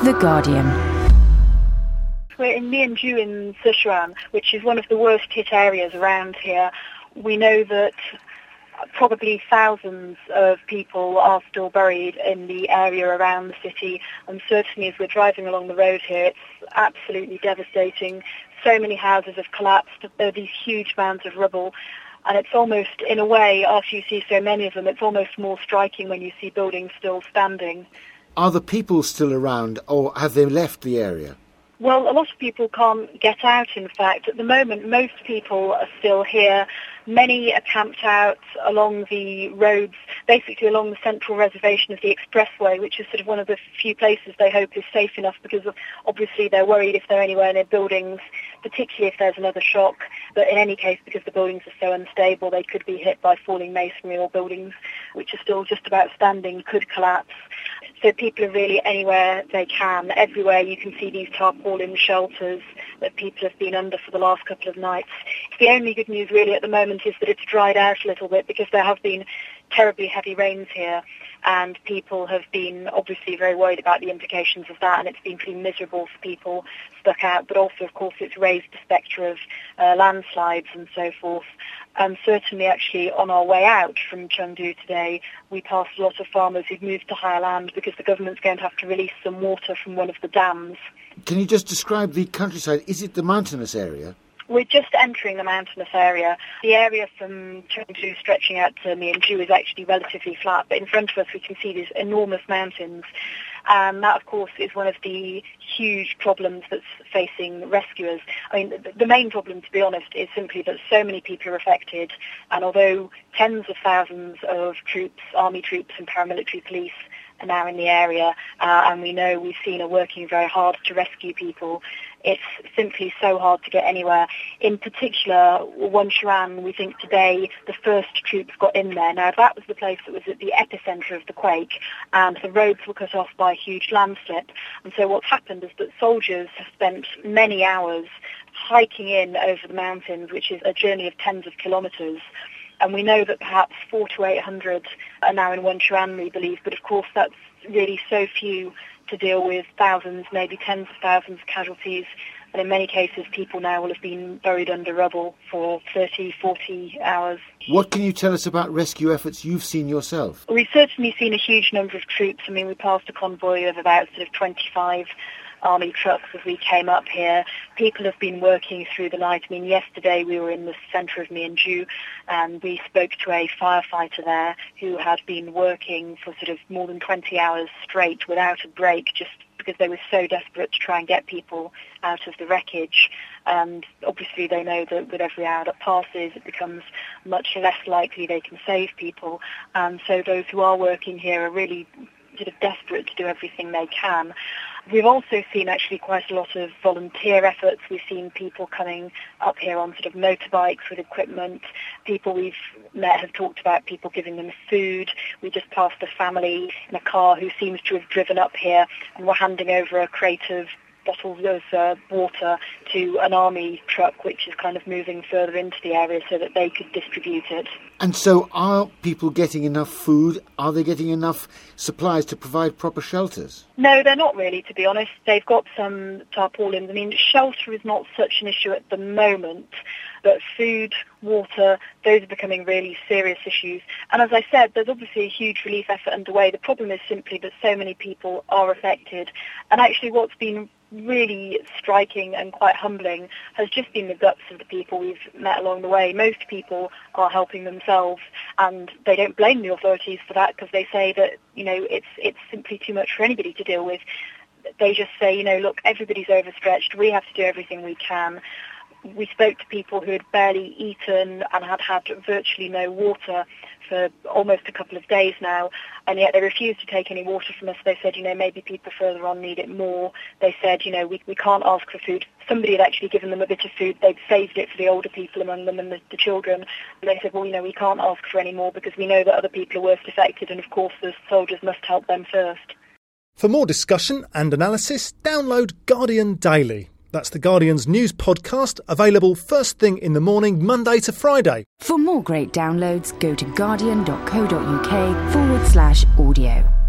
The Guardian. We're in Mianju in Sichuan, which is one of the worst hit areas around here. We know that probably thousands of people are still buried in the area around the city, and certainly as we're driving along the road here, it's absolutely devastating. So many houses have collapsed. There are these huge mounds of rubble, and it's almost, in a way, after you see so many of them, it's almost more striking when you see buildings still standing. Are the people still around, or have they left the area? Well, a lot of people can't get out, in fact. At the moment, most people are still here. Many are camped out along the roads, basically along the central reservation of the expressway, which is sort of one of the few places they hope is safe enough, because obviously they're worried if they're anywhere near buildings, particularly if there's another shock. But in any case, because the buildings are so unstable, they could be hit by falling masonry, or buildings which are still just about standing could collapse. So people are really anywhere they can. Everywhere you can see these tarpaulin shelters that people have been under for the last couple of nights. The only good news really at the moment is that it's dried out a little bit, because there have been terribly heavy rains here, and people have been obviously very worried about the implications of that, and it's been pretty miserable for people stuck out. But also, of course, it's raised the spectre of landslides and so forth. Certainly, actually, on our way out from Chengdu today, we passed a lot of farmers who've moved to higher land because the government's going to have to release some water from one of the dams. Can you just describe the countryside? Is it the mountainous area? We're just entering the mountainous area. The area from Chengdu stretching out to Mianju is actually relatively flat, but in front of us we can see these enormous mountains. And that, of course, is one of the huge problems that's facing rescuers. I mean, the main problem, to be honest, is simply that so many people are affected. And although tens of thousands of troops, army troops and paramilitary police are now in the area, and we know we've seen are working very hard to rescue people, it's simply so hard to get anywhere. In particular, Wenshuan, we think today the first troops got in there. Now, that was the place that was at the epicenter of the quake, and the roads were cut off by a huge landslip. And so what's happened is that soldiers have spent many hours hiking in over the mountains, which is a journey of tens of kilometers. And we know that perhaps 400 to 800 are now in Wenshuan, we believe, but of course that's really so few to deal with thousands, maybe tens of thousands of casualties. And in many cases, people now will have been buried under rubble for 30, 40 hours. What can you tell us about rescue efforts you've seen yourself? We've certainly seen a huge number of troops. I mean, we passed a convoy of about sort of 25 army trucks as we came up here. People have been working through the night. I mean, yesterday we were in the centre of Mianju, and we spoke to a firefighter there who had been working for sort of more than 20 hours straight without a break, just because they were so desperate to try and get people out of the wreckage. And obviously they know that with every hour that passes, it becomes much less likely they can save people. And so those who are working here are really sort of desperate to do everything they can. We've also seen actually quite a lot of volunteer efforts. We've seen people coming up here on sort of motorbikes with equipment. People we've met have talked about people giving them food. We just passed a family in a car who seems to have driven up here, and were handing over a crate of bottles of water to an army truck which is kind of moving further into the area so that they could distribute it. And so are people getting enough food? Are they getting enough supplies to provide proper shelters? No, they're not really, to be honest. They've got some tarpaulins. I mean, shelter is not such an issue at the moment, but food, water, those are becoming really serious issues. And as I said, there's obviously a huge relief effort underway. The problem is simply that so many people are affected. And actually what's been really striking and quite humbling has just been the guts of the people we've met along the way. Most people are helping themselves, and they don't blame the authorities for that, because they say that, you know, it's simply too much for anybody to deal with. They just say, you know, look, everybody's overstretched. We have to do everything we can. We spoke to people who had barely eaten and had had virtually no water for almost a couple of days now, and yet they refused to take any water from us. They said, you know, maybe people further on need it more. They said, you know, we can't ask for food. Somebody had actually given them a bit of food. They'd saved it for the older people among them and the children. And they said, well, you know, we can't ask for any more because we know that other people are worst affected, and of course the soldiers must help them first. For more discussion and analysis, download Guardian Daily. That's The Guardian's news podcast, available first thing in the morning, Monday to Friday. For more great downloads, go to guardian.co.uk/audio.